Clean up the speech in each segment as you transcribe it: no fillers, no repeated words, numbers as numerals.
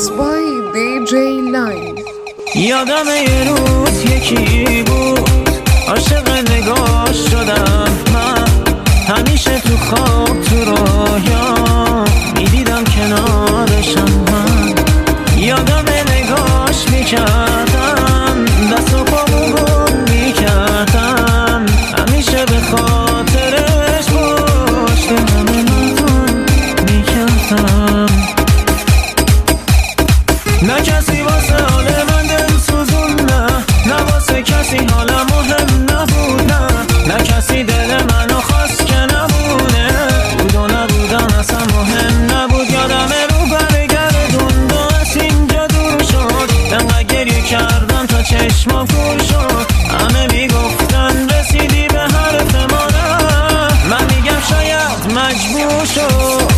Mixed by DJ Line. یادم یه روز یکی بود عاشق نگاش شدم من، همیشه تو خواب تو رویا میدیدم کنارشم من. یادم نگاش میکردم دست و پامو گم میکردم، همیشه به خاطرش پشت همه ناتون میکردم. نه کسی واسه حال من دل سوزون، نه واسه کسی حالم مهم نبود، نه کسی دل منو خواست که نمونه، بود و نبودم اصلا مهم نبود. یادمه رو برگردون باعث اینجا دور شد، انقدر گریه کردم تا چشمام کور شد. همه میگفتن رسیدی به حرف ما، من میگم شاید مجبور شد.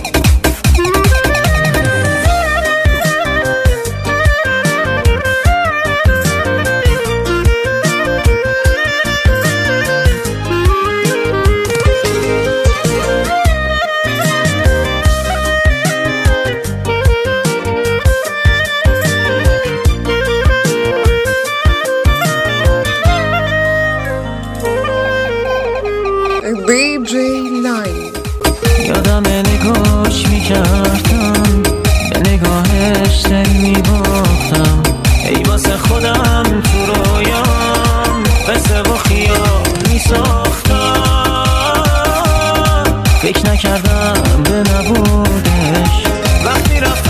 DJ Line. یادم نگاش میکردم، به نگاهش دل میباختم، ای واسه خودم تو رویام قصه و خیال میساختم. فکر نکردم به نبودش وقتی رفت